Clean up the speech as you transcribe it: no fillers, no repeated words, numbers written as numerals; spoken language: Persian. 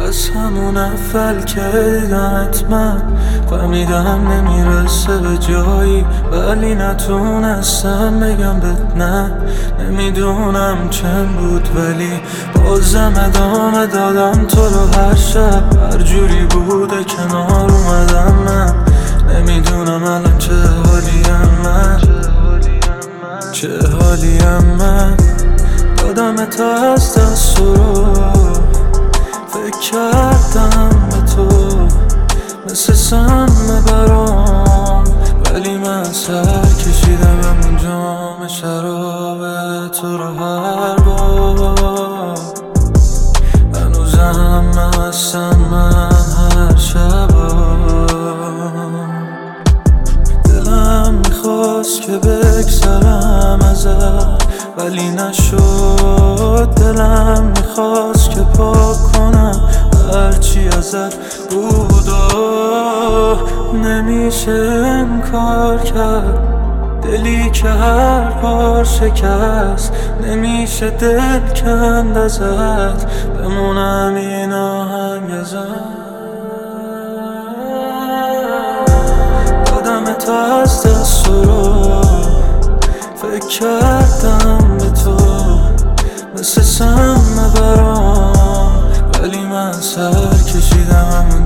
از همون اول که دیدمت من فهمیدم نمیرسه به جایی، ولی نتونستم بگم بهت نه. نمیدونم چند بود ولی بازم ادامه دادم تو رو. هر شب هر جوری بوده کنار اومدم من. نمیدونم الان چه حالیم من، چه حالیم من. دادم تا از دست رو، فکر کردم به تو مثل سم برام، ولی من سر کشیدم همون جام شراب تو رو هر بار. هنوزم هستم من هر شبا. دلم میخواست که بگذرم ازت ولی نشد. دلم میخواست که پاک کنم هرچی ازت بود و نمیشه انکار کرد. دلی که هر بار شکست نمیشه دل کند ازت. بمونم این آهنگ ازت. دادم تا از دست رو، فکر کردم به تو مثل سم برام، ولی من سر کشیدم همون